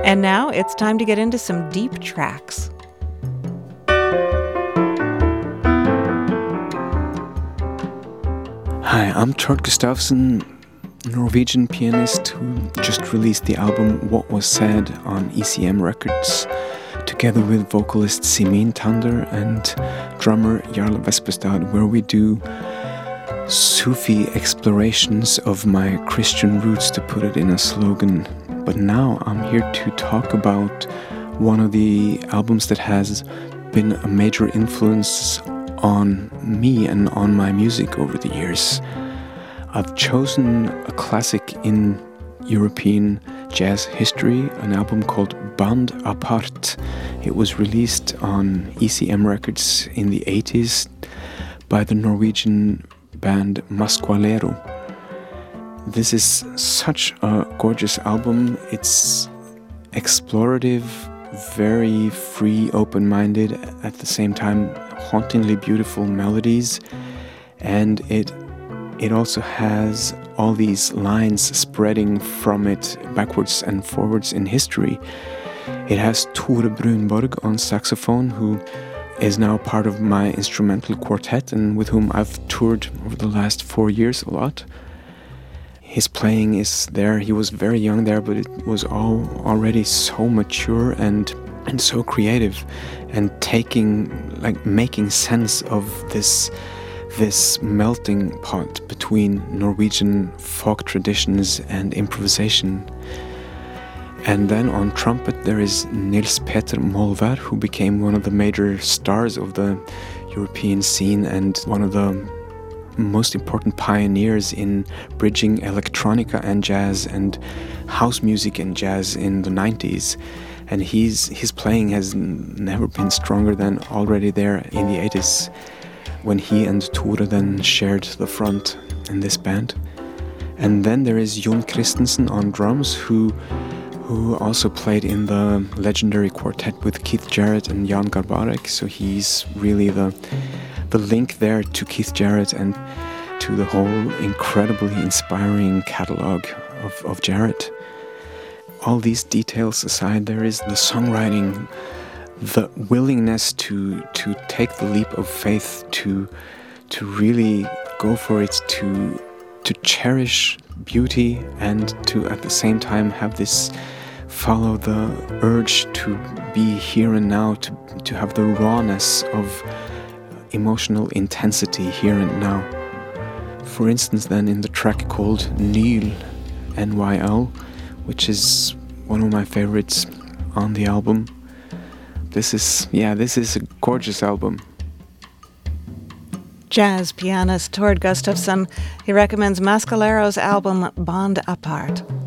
And now it's time to get into some deep tracks. Hi, I'm Tord Gustafsson, Norwegian pianist who just released the album What Was Said on ECM Records, together with vocalist Simin Tander and drummer Jarle Vespestad, where we do Sufi explorations of my Christian roots, to put it in a slogan. But now I'm here to talk about one of the albums that has been a major influence on me and on my music over the years. I've chosen a classic in European jazz history, an album called Band Apart. It was released on ECM Records in the 80s by the Norwegian band Masqualero. This is such a gorgeous album. It's explorative, very free, open-minded, at the same time hauntingly beautiful melodies, and it also has all these lines spreading from it backwards and forwards in history. It has Tore Brunborg on saxophone, who is now part of my instrumental quartet and with whom I've toured over the last 4 years a lot. His playing is there. He was very young there, but it was all already so mature and so creative, and making sense of this melting pot between Norwegian folk traditions and improvisation. And then on trumpet there is Nils Peter Molvær, who became one of the major stars of the European scene and one of the most important pioneers in bridging electronica and jazz and house music and jazz in the 90s. And his playing has never been stronger than already there in the 80s, when he and Tore then shared the front in this band. And then there is Jon Christensen on drums, who also played in the legendary quartet with Keith Jarrett and Jan Garbarek. So he's really the link there to Keith Jarrett and to the whole incredibly inspiring catalog of Jarrett. All these details aside, there is the songwriting, the willingness to take the leap of faith, to really go for it, to cherish beauty, and to at the same time have this follow the urge to be here and now, to have the rawness of emotional intensity here and now. For instance, then in the track called Nyl, NYL, which is one of my favorites on the album. This is a gorgeous album. Jazz pianist Tord Gustafsson, he recommends Mascalero's album Band Apart.